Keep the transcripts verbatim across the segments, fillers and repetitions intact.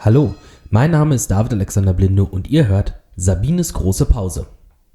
Hallo, mein Name ist David Alexander Blinde und ihr hört Sabines große Pause.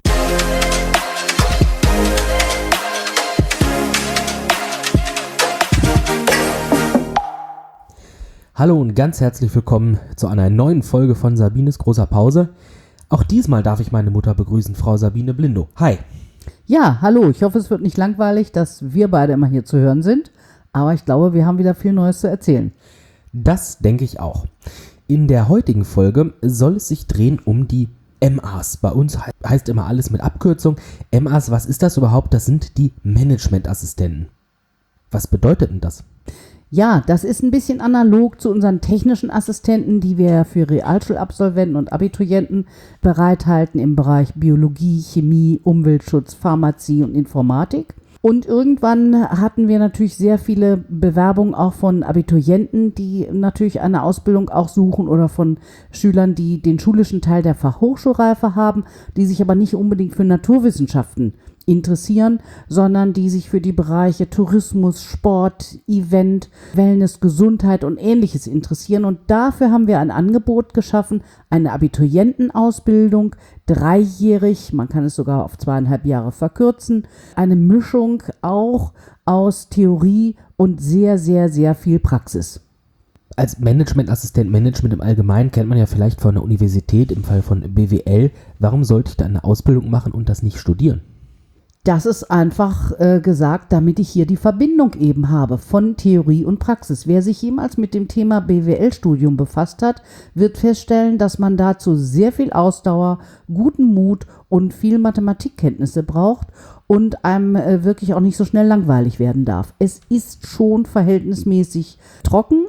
Hallo und ganz herzlich willkommen zu einer neuen Folge von Sabines großer Pause. Auch diesmal darf ich meine Mutter begrüßen, Frau Sabine Blindo. Hi. Ja, hallo. Ich hoffe, es wird nicht langweilig, dass wir beide immer hier zu hören sind. Aber ich glaube, wir haben wieder viel Neues zu erzählen. Das denke ich auch. In der heutigen Folge soll es sich drehen um die M As. Bei uns he- heißt immer alles mit Abkürzung. M As, was ist das überhaupt? Das sind die Managementassistenten. Was bedeutet denn das? Ja, das ist ein bisschen analog zu unseren technischen Assistenten, die wir für Realschulabsolventen und Abiturienten bereithalten im Bereich Biologie, Chemie, Umweltschutz, Pharmazie und Informatik. Und irgendwann hatten wir natürlich sehr viele Bewerbungen auch von Abiturienten, die natürlich eine Ausbildung auch suchen, oder von Schülern, die den schulischen Teil der Fachhochschulreife haben, die sich aber nicht unbedingt für Naturwissenschaften interessieren, sondern die sich für die Bereiche Tourismus, Sport, Event, Wellness, Gesundheit und Ähnliches interessieren. Und dafür haben wir ein Angebot geschaffen, eine Abiturientenausbildung, dreijährig, man kann es sogar auf zweieinhalb Jahre verkürzen, eine Mischung auch aus Theorie und sehr, sehr, sehr viel Praxis. Als Managementassistent, Management im Allgemeinen kennt man ja vielleicht von der Universität, im Fall von B W L. Warum sollte ich da eine Ausbildung machen und das nicht studieren? Das ist einfach äh, gesagt, damit ich hier die Verbindung eben habe von Theorie und Praxis. Wer sich jemals mit dem Thema B W L-Studium befasst hat, wird feststellen, dass man dazu sehr viel Ausdauer, guten Mut und viel Mathematikkenntnisse braucht und einem äh, wirklich auch nicht so schnell langweilig werden darf. Es ist schon verhältnismäßig trocken,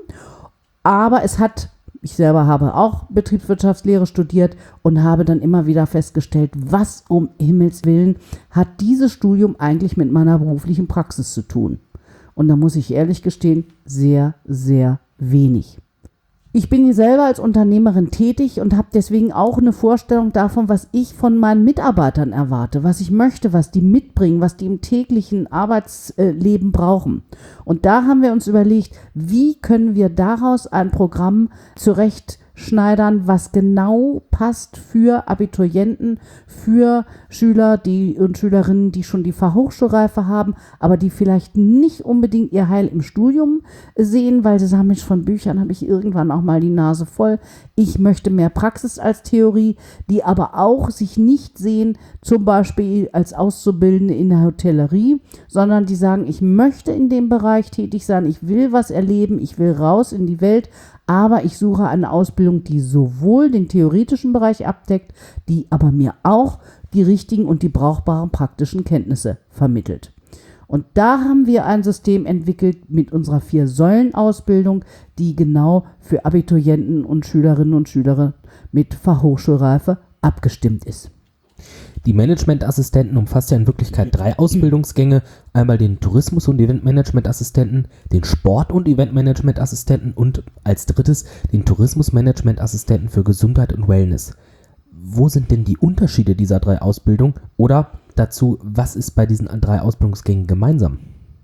aber es hat... Ich selber habe auch Betriebswirtschaftslehre studiert und habe dann immer wieder festgestellt, was um Himmels Willen hat dieses Studium eigentlich mit meiner beruflichen Praxis zu tun. Und da muss ich ehrlich gestehen, sehr, sehr wenig. Ich bin hier selber als Unternehmerin tätig und habe deswegen auch eine Vorstellung davon, was ich von meinen Mitarbeitern erwarte, was ich möchte, was die mitbringen, was die im täglichen Arbeitsleben brauchen. Und da haben wir uns überlegt, wie können wir daraus ein Programm zurechtschneidern, was genau passt für Abiturienten, für Schüler die und Schülerinnen, die schon die Fachhochschulreife haben, aber die vielleicht nicht unbedingt ihr Heil im Studium sehen, weil sie sagen, Mensch, von Büchern habe ich irgendwann auch mal die Nase voll. Ich möchte mehr Praxis als Theorie, die aber auch sich nicht sehen, zum Beispiel als Auszubildende in der Hotellerie, sondern die sagen, ich möchte in dem Bereich tätig sein, ich will was erleben, ich will raus in die Welt, aber ich suche eine Ausbildung, die sowohl den theoretischen Bereich abdeckt, die aber mir auch die richtigen und die brauchbaren praktischen Kenntnisse vermittelt. Und da haben wir ein System entwickelt mit unserer Vier-Säulen-Ausbildung, die genau für Abiturienten und Schülerinnen und Schüler mit Fachhochschulreife abgestimmt ist. Die Managementassistenten umfasst ja in Wirklichkeit drei Ausbildungsgänge. Einmal den Tourismus- und Eventmanagementassistenten, den Sport- und Eventmanagementassistenten und als drittes den Tourismusmanagementassistenten für Gesundheit und Wellness. Wo sind denn die Unterschiede dieser drei Ausbildungen? Oder dazu, was ist bei diesen drei Ausbildungsgängen gemeinsam?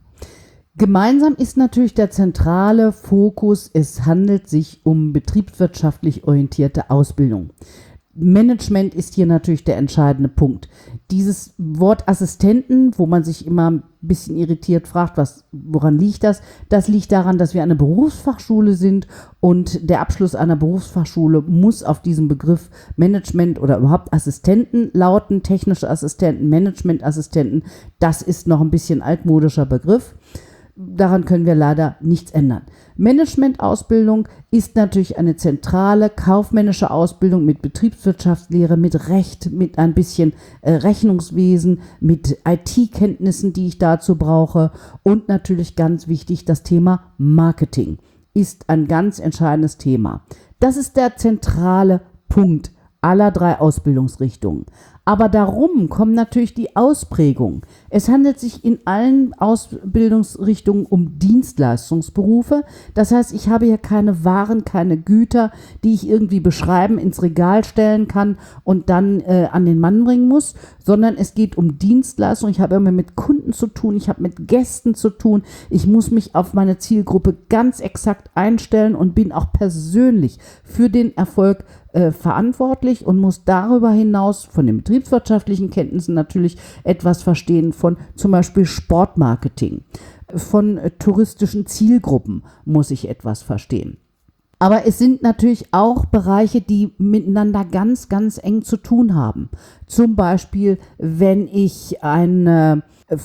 Gemeinsam ist natürlich der zentrale Fokus, es handelt sich um betriebswirtschaftlich orientierte Ausbildung. Management ist hier natürlich der entscheidende Punkt. Dieses Wort Assistenten, wo man sich immer ein bisschen irritiert fragt, was, woran liegt das? Das liegt daran, dass wir eine Berufsfachschule sind und der Abschluss einer Berufsfachschule muss auf diesen Begriff Management oder überhaupt Assistenten lauten, technische Assistenten, Managementassistenten. Das ist noch ein bisschen altmodischer Begriff. Daran können wir leider nichts ändern. Managementausbildung ist natürlich eine zentrale kaufmännische Ausbildung mit Betriebswirtschaftslehre, mit Recht, mit ein bisschen äh, Rechnungswesen, mit I T-Kenntnissen, die ich dazu brauche. Und natürlich ganz wichtig, das Thema Marketing ist ein ganz entscheidendes Thema. Das ist der zentrale Punkt aller drei Ausbildungsrichtungen. Aber darum kommen natürlich die Ausprägungen. Es handelt sich in allen Ausbildungsrichtungen um Dienstleistungsberufe. Das heißt, ich habe hier keine Waren, keine Güter, die ich irgendwie beschreiben, ins Regal stellen kann und dann äh, an den Mann bringen muss, sondern es geht um Dienstleistung. Ich habe immer mit Kunden zu tun, ich habe mit Gästen zu tun. Ich muss mich auf meine Zielgruppe ganz exakt einstellen und bin auch persönlich für den Erfolg äh, verantwortlich und muss darüber hinaus von den betriebswirtschaftlichen Kenntnissen natürlich etwas verstehen von zum Beispiel Sportmarketing, von äh, touristischen Zielgruppen muss ich etwas verstehen. Aber es sind natürlich auch Bereiche, die miteinander ganz, ganz eng zu tun haben. Zum Beispiel, wenn ich ein äh,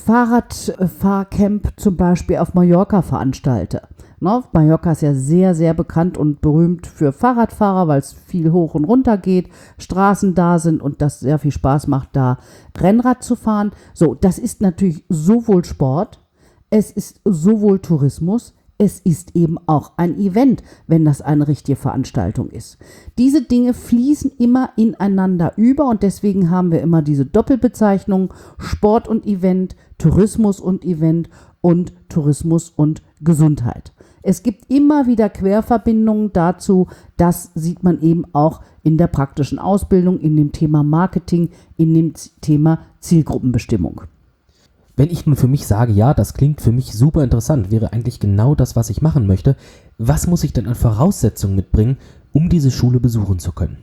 Fahrradfahrcamp zum Beispiel auf Mallorca veranstalte. Ne? Mallorca ist ja sehr, sehr bekannt und berühmt für Fahrradfahrer, weil es viel hoch und runter geht, Straßen da sind und das sehr viel Spaß macht, da Rennrad zu fahren. So, das ist natürlich sowohl Sport, es ist sowohl Tourismus, es ist eben auch ein Event, wenn das eine richtige Veranstaltung ist. Diese Dinge fließen immer ineinander über und deswegen haben wir immer diese Doppelbezeichnung Sport und Event, Tourismus und Event und Tourismus und Gesundheit. Es gibt immer wieder Querverbindungen dazu, das sieht man eben auch in der praktischen Ausbildung, in dem Thema Marketing, in dem Thema Zielgruppenbestimmung. Wenn ich nun für mich sage, ja, das klingt für mich super interessant, wäre eigentlich genau das, was ich machen möchte, was muss ich denn an Voraussetzungen mitbringen, um diese Schule besuchen zu können?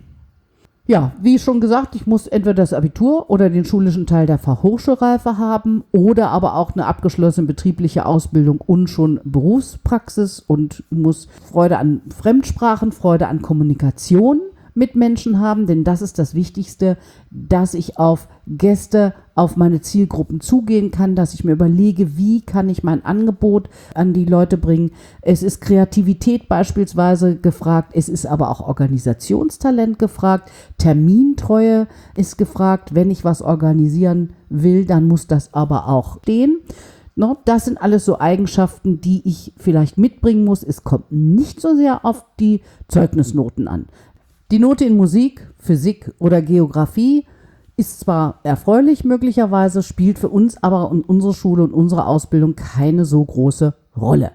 Ja, wie schon gesagt, ich muss entweder das Abitur oder den schulischen Teil der Fachhochschulreife haben oder aber auch eine abgeschlossene betriebliche Ausbildung und schon Berufspraxis und muss Freude an Fremdsprachen, Freude an Kommunikation mit Menschen haben, denn das ist das Wichtigste, dass ich auf Gäste, auf meine Zielgruppen zugehen kann, dass ich mir überlege, wie kann ich mein Angebot an die Leute bringen. Es ist Kreativität beispielsweise gefragt, es ist aber auch Organisationstalent gefragt, Termintreue ist gefragt. Wenn ich was organisieren will, dann muss das aber auch stehen. No, das sind alles so Eigenschaften, die ich vielleicht mitbringen muss. Es kommt nicht so sehr auf die Zeugnisnoten an. Die Note in Musik, Physik oder Geografie ist zwar erfreulich möglicherweise, spielt für uns aber in unserer Schule und unserer Ausbildung keine so große Rolle.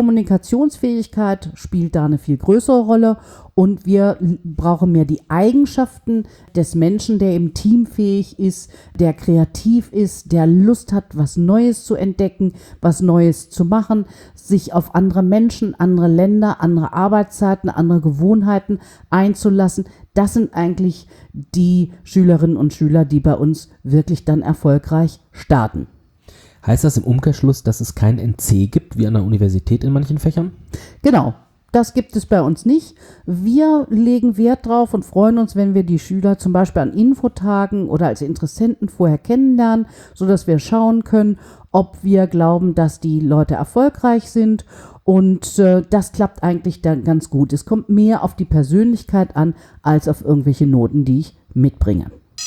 Kommunikationsfähigkeit spielt da eine viel größere Rolle und wir brauchen mehr die Eigenschaften des Menschen, der im Team fähig ist, der kreativ ist, der Lust hat, was Neues zu entdecken, was Neues zu machen, sich auf andere Menschen, andere Länder, andere Arbeitszeiten, andere Gewohnheiten einzulassen. Das sind eigentlich die Schülerinnen und Schüler, die bei uns wirklich dann erfolgreich starten. Heißt das im Umkehrschluss, dass es kein N C gibt, wie an der Universität in manchen Fächern? Genau, das gibt es bei uns nicht. Wir legen Wert drauf und freuen uns, wenn wir die Schüler zum Beispiel an Infotagen oder als Interessenten vorher kennenlernen, sodass wir schauen können, ob wir glauben, dass die Leute erfolgreich sind. Und äh, das klappt eigentlich dann ganz gut. Es kommt mehr auf die Persönlichkeit an, als auf irgendwelche Noten, die ich mitbringe.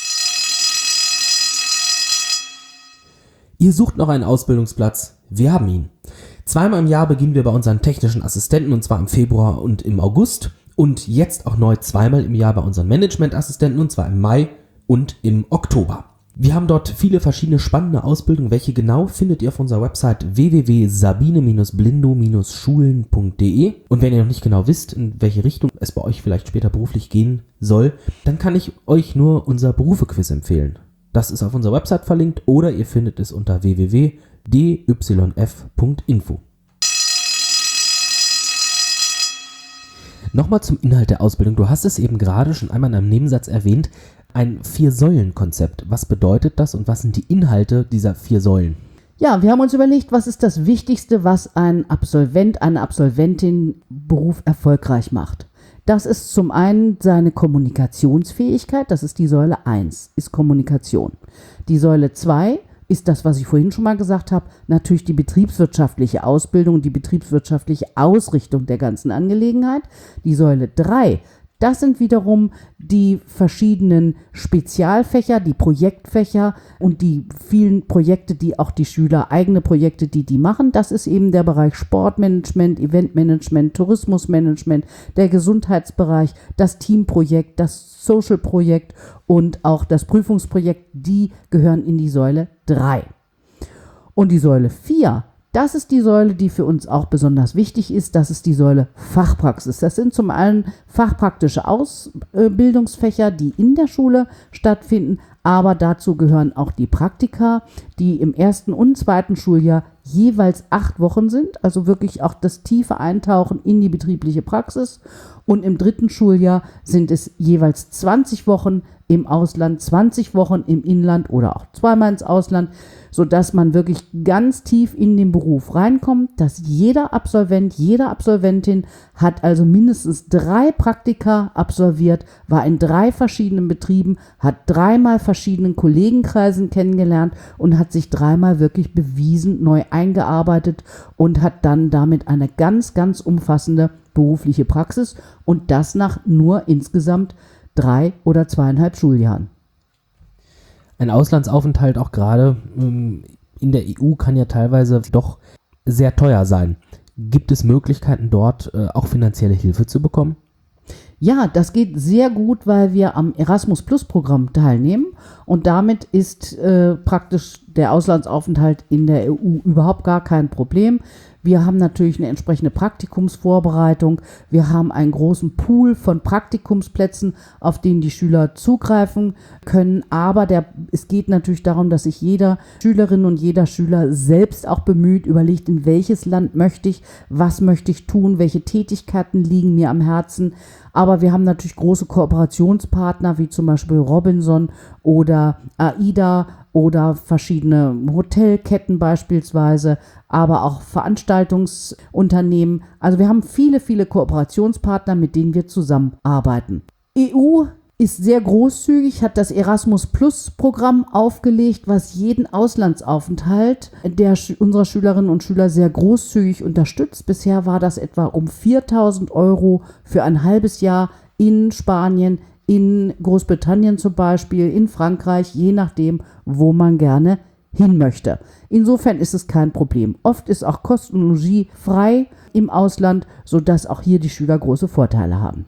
Ihr sucht noch einen Ausbildungsplatz? Wir haben ihn. Zweimal im Jahr beginnen wir bei unseren technischen Assistenten und zwar im Februar und im August und jetzt auch neu zweimal im Jahr bei unseren Managementassistenten und zwar im Mai und im Oktober. Wir haben dort viele verschiedene spannende Ausbildungen. Welche genau findet ihr auf unserer Website w w w punkt sabine blindo schulen punkt d e. Und wenn ihr noch nicht genau wisst, in welche Richtung es bei euch vielleicht später beruflich gehen soll, dann kann ich euch nur unser Berufequiz empfehlen. Das ist auf unserer Website verlinkt oder ihr findet es unter w w w punkt d y f punkt info. Nochmal zum Inhalt der Ausbildung. Du hast es eben gerade schon einmal in einem Nebensatz erwähnt, ein Vier-Säulen-Konzept. Was bedeutet das und was sind die Inhalte dieser vier Säulen? Ja, wir haben uns überlegt, was ist das Wichtigste, was ein Absolvent, eine Absolventin Beruf erfolgreich macht. Das ist zum einen seine Kommunikationsfähigkeit, das ist die Säule eins, ist Kommunikation. Die Säule zwei ist das, was ich vorhin schon mal gesagt habe, natürlich die betriebswirtschaftliche Ausbildung, die betriebswirtschaftliche Ausrichtung der ganzen Angelegenheit. Die Säule drei, Das sind wiederum die verschiedenen Spezialfächer, die Projektfächer und die vielen Projekte, die auch die Schüler, eigene Projekte, die die machen. Das ist eben der Bereich Sportmanagement, Eventmanagement, Tourismusmanagement, der Gesundheitsbereich, das Teamprojekt, das Social-Projekt und auch das Prüfungsprojekt, die gehören in die Säule drei. Und die Säule vier, das ist die Säule, die für uns auch besonders wichtig ist. Das ist die Säule Fachpraxis. Das sind zum einen fachpraktische Ausbildungsfächer, die in der Schule stattfinden, aber dazu gehören auch die Praktika, die im ersten und zweiten Schuljahr jeweils acht Wochen sind, also wirklich auch das tiefe Eintauchen in die betriebliche Praxis. Und im dritten Schuljahr sind es jeweils zwanzig Wochen im Ausland, zwanzig Wochen im Inland oder auch zweimal ins Ausland, sodass man wirklich ganz tief in den Beruf reinkommt, dass jeder Absolvent, jede Absolventin hat also mindestens drei Praktika absolviert, war in drei verschiedenen Betrieben, hat dreimal verschiedenen Kollegenkreisen kennengelernt und hat sich dreimal wirklich bewiesen, neu eingearbeitet und hat dann damit eine ganz, ganz umfassende berufliche Praxis und das nach nur insgesamt drei oder zweieinhalb Schuljahren. Ein Auslandsaufenthalt auch gerade ähm, in der E U kann ja teilweise doch sehr teuer sein. Gibt es Möglichkeiten dort äh, auch finanzielle Hilfe zu bekommen? Ja, das geht sehr gut, weil wir am Erasmus-Plus-Programm teilnehmen und damit ist äh, praktisch der Auslandsaufenthalt in der E U überhaupt gar kein Problem. Wir haben natürlich eine entsprechende Praktikumsvorbereitung. Wir haben einen großen Pool von Praktikumsplätzen, auf den die Schüler zugreifen können. Aber der, es geht natürlich darum, dass sich jeder Schülerin und jeder Schüler selbst auch bemüht, überlegt, in welches Land möchte ich, was möchte ich tun, welche Tätigkeiten liegen mir am Herzen. Aber wir haben natürlich große Kooperationspartner, wie zum Beispiel Robinson oder AIDA oder verschiedene Hotelketten beispielsweise, aber auch Veranstaltungsunternehmen. Also wir haben viele, viele Kooperationspartner, mit denen wir zusammenarbeiten. E U ist sehr großzügig, hat das Erasmus-Plus-Programm aufgelegt, was jeden Auslandsaufenthalt der unserer Schülerinnen und Schüler sehr großzügig unterstützt. Bisher war das etwa um viertausend Euro für ein halbes Jahr in Spanien, in Großbritannien zum Beispiel, in Frankreich, je nachdem, wo man gerne hin möchte. Insofern ist es kein Problem. Oft ist auch Kosten und Logis frei im Ausland, sodass auch hier die Schüler große Vorteile haben.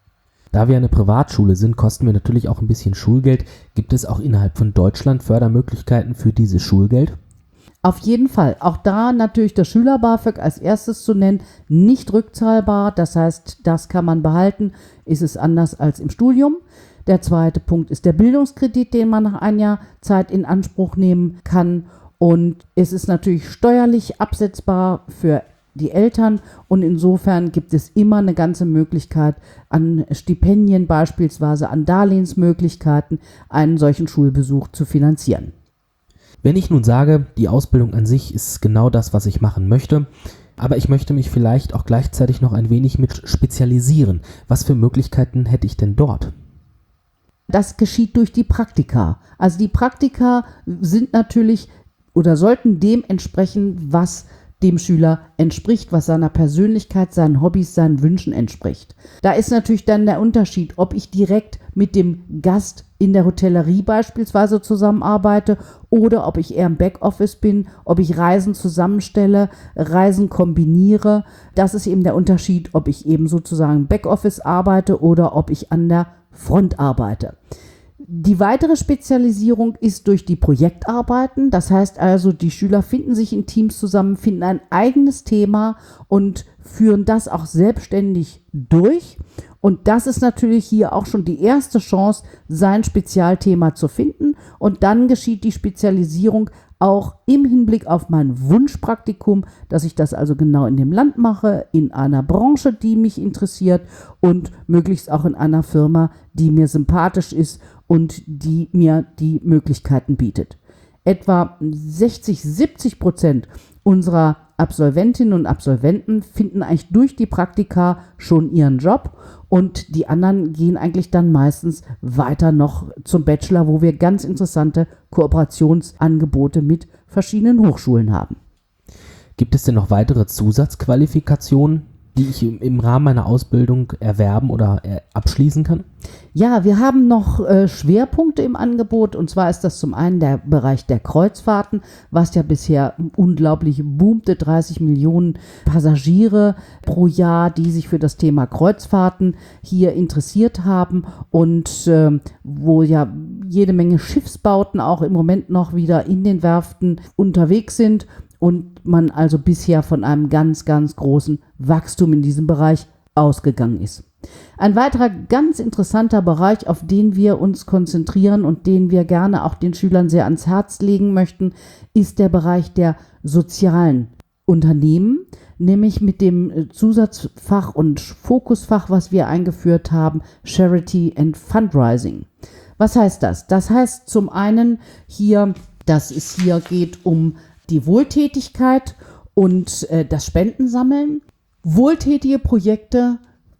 Da wir eine Privatschule sind, kosten wir natürlich auch ein bisschen Schulgeld. Gibt es auch innerhalb von Deutschland Fördermöglichkeiten für dieses Schulgeld? Auf jeden Fall. Auch da natürlich das Schüler-BAföG als erstes zu nennen, nicht rückzahlbar. Das heißt, das kann man behalten. Ist es anders als im Studium. Der zweite Punkt ist der Bildungskredit, den man nach einem Jahr Zeit in Anspruch nehmen kann. Und es ist natürlich steuerlich absetzbar für die Eltern und insofern gibt es immer eine ganze Möglichkeit an Stipendien, beispielsweise an Darlehensmöglichkeiten, einen solchen Schulbesuch zu finanzieren. Wenn ich nun sage, die Ausbildung an sich ist genau das, was ich machen möchte, aber ich möchte mich vielleicht auch gleichzeitig noch ein wenig mit spezialisieren, was für Möglichkeiten hätte ich denn dort? Das geschieht durch die Praktika. Also die Praktika sind natürlich oder sollten dem entsprechen, was dem Schüler entspricht, was seiner Persönlichkeit, seinen Hobbys, seinen Wünschen entspricht. Da ist natürlich dann der Unterschied, ob ich direkt mit dem Gast in der Hotellerie beispielsweise zusammenarbeite oder ob ich eher im Backoffice bin, ob ich Reisen zusammenstelle, Reisen kombiniere. Das ist eben der Unterschied, ob ich eben sozusagen im Backoffice arbeite oder ob ich an der Front arbeite. Die weitere Spezialisierung ist durch die Projektarbeiten. Das heißt also, die Schüler finden sich in Teams zusammen, finden ein eigenes Thema und führen das auch selbstständig durch. Und das ist natürlich hier auch schon die erste Chance, sein Spezialthema zu finden. Und dann geschieht die Spezialisierung auch im Hinblick auf mein Wunschpraktikum, dass ich das also genau in dem Land mache, in einer Branche, die mich interessiert und möglichst auch in einer Firma, die mir sympathisch ist und die mir die Möglichkeiten bietet. Etwa sechzig, siebzig Prozent unserer Absolventinnen und Absolventen finden eigentlich durch die Praktika schon ihren Job und die anderen gehen eigentlich dann meistens weiter noch zum Bachelor, wo wir ganz interessante Kooperationsangebote mit verschiedenen Hochschulen haben. Gibt es denn noch weitere Zusatzqualifikationen? die ich im, im Rahmen meiner Ausbildung erwerben oder äh, abschließen kann? Ja, wir haben noch äh, Schwerpunkte im Angebot, und zwar ist das zum einen der Bereich der Kreuzfahrten, was ja bisher unglaublich boomte, dreißig Millionen Passagiere pro Jahr, die sich für das Thema Kreuzfahrten hier interessiert haben und äh, wo ja jede Menge Schiffsbauten auch im Moment noch wieder in den Werften unterwegs sind und man also bisher von einem ganz, ganz großen Wachstum in diesem Bereich ausgegangen ist. Ein weiterer ganz interessanter Bereich, auf den wir uns konzentrieren und den wir gerne auch den Schülern sehr ans Herz legen möchten, ist der Bereich der sozialen Unternehmen, nämlich mit dem Zusatzfach und Fokusfach, was wir eingeführt haben, Charity and Fundraising. Was heißt das? Das heißt zum einen hier, dass es hier geht um die Wohltätigkeit und äh, das Spendensammeln. Wohltätige Projekte,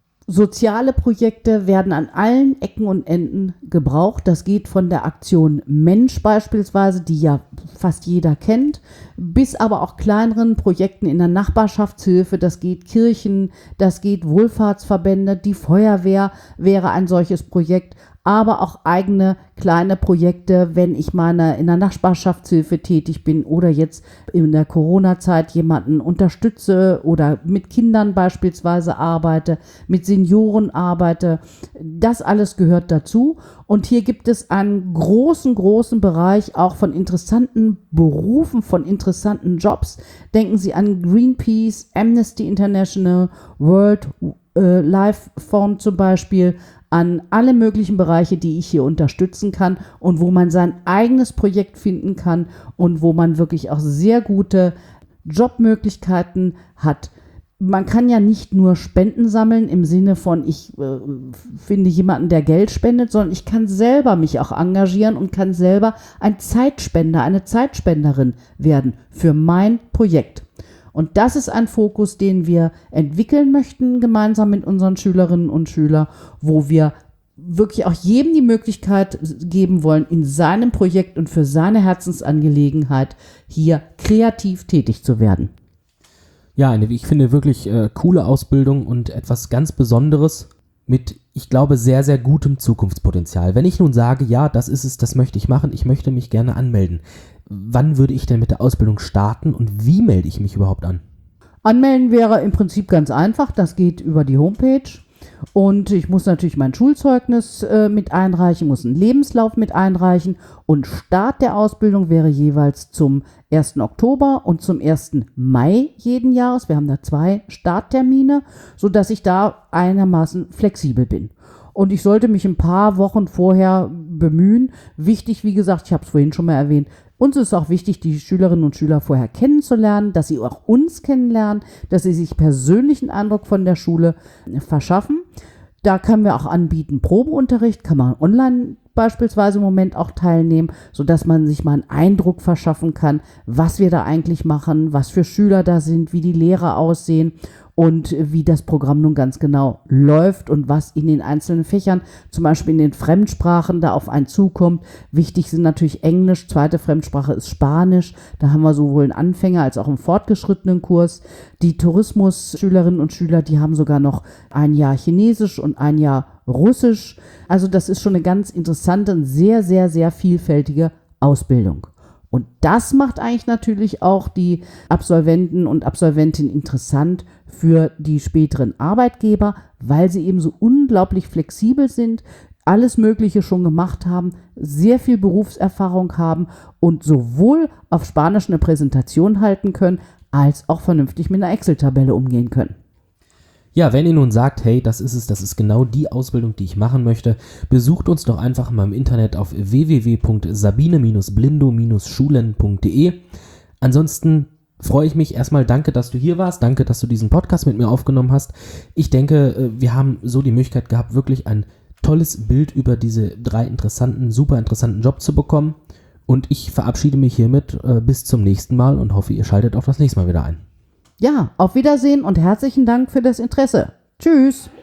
soziale Projekte werden an allen Ecken und Enden gebraucht. Das geht von der Aktion Mensch beispielsweise, die ja fast jeder kennt, bis aber auch kleineren Projekten in der Nachbarschaftshilfe. Das geht Kirchen, das geht Wohlfahrtsverbände, die Feuerwehr wäre ein solches Projekt, aber auch eigene kleine Projekte, wenn ich meine in der Nachbarschaftshilfe tätig bin oder jetzt in der Corona-Zeit jemanden unterstütze oder mit Kindern beispielsweise arbeite, mit Senioren arbeite. Das alles gehört dazu. Und hier gibt es einen großen, großen Bereich auch von interessanten Berufen, von interessanten Jobs. Denken Sie an Greenpeace, Amnesty International, World äh, Life Fund zum Beispiel, an alle möglichen Bereiche, die ich hier unterstützen kann und wo man sein eigenes Projekt finden kann und wo man wirklich auch sehr gute Jobmöglichkeiten hat. Man kann ja nicht nur Spenden sammeln im Sinne von, ich äh, finde jemanden, der Geld spendet, sondern ich kann selber mich auch engagieren und kann selber ein Zeitspender, eine Zeitspenderin werden für mein Projekt. Und das ist ein Fokus, den wir entwickeln möchten, gemeinsam mit unseren Schülerinnen und Schülern, wo wir wirklich auch jedem die Möglichkeit geben wollen, in seinem Projekt und für seine Herzensangelegenheit hier kreativ tätig zu werden. Ja, eine, ich finde, wirklich äh, coole Ausbildung und etwas ganz Besonderes mit, ich glaube, sehr, sehr gutem Zukunftspotenzial. Wenn ich nun sage, ja, das ist es, das möchte ich machen, ich möchte mich gerne anmelden. Wann würde ich denn mit der Ausbildung starten und wie melde ich mich überhaupt an? Anmelden wäre im Prinzip ganz einfach. Das geht über die Homepage. Und ich muss natürlich mein Schulzeugnis äh, mit einreichen, muss einen Lebenslauf mit einreichen. Und Start der Ausbildung wäre jeweils zum ersten Oktober und zum ersten Mai jeden Jahres. Wir haben da zwei Starttermine, sodass ich da einigermaßen flexibel bin. Und ich sollte mich ein paar Wochen vorher bemühen. Wichtig, wie gesagt, ich habe es vorhin schon mal erwähnt, uns ist auch wichtig, die Schülerinnen und Schüler vorher kennenzulernen, dass sie auch uns kennenlernen, dass sie sich persönlichen Eindruck von der Schule verschaffen. Da können wir auch anbieten Probeunterricht, kann man online beispielsweise im Moment auch teilnehmen, sodass man sich mal einen Eindruck verschaffen kann, was wir da eigentlich machen, was für Schüler da sind, wie die Lehrer aussehen und wie das Programm nun ganz genau läuft und was in den einzelnen Fächern, zum Beispiel in den Fremdsprachen, da auf einen zukommt. Wichtig sind natürlich Englisch, zweite Fremdsprache ist Spanisch. Da haben wir sowohl einen Anfänger als auch einen fortgeschrittenen Kurs. Die Tourismus-Schülerinnen und Schüler, die haben sogar noch ein Jahr Chinesisch und ein Jahr Russisch. Also das ist schon eine ganz interessante und sehr, sehr, sehr vielfältige Ausbildung. Und das macht eigentlich natürlich auch die Absolventen und Absolventinnen interessant für die späteren Arbeitgeber, weil sie eben so unglaublich flexibel sind, alles Mögliche schon gemacht haben, sehr viel Berufserfahrung haben und sowohl auf Spanisch eine Präsentation halten können, als auch vernünftig mit einer Excel-Tabelle umgehen können. Ja, wenn ihr nun sagt, hey, das ist es, das ist genau die Ausbildung, die ich machen möchte, besucht uns doch einfach mal im Internet auf w w w punkt sabine blindo schulen punkt d e. Ansonsten freue ich mich erstmal, danke, dass du hier warst, danke, dass du diesen Podcast mit mir aufgenommen hast. Ich denke, wir haben so die Möglichkeit gehabt, wirklich ein tolles Bild über diese drei interessanten, super interessanten Jobs zu bekommen. Und ich verabschiede mich hiermit äh, bis zum nächsten Mal und hoffe, ihr schaltet auch das nächste Mal wieder ein. Ja, auf Wiedersehen und herzlichen Dank für das Interesse. Tschüss!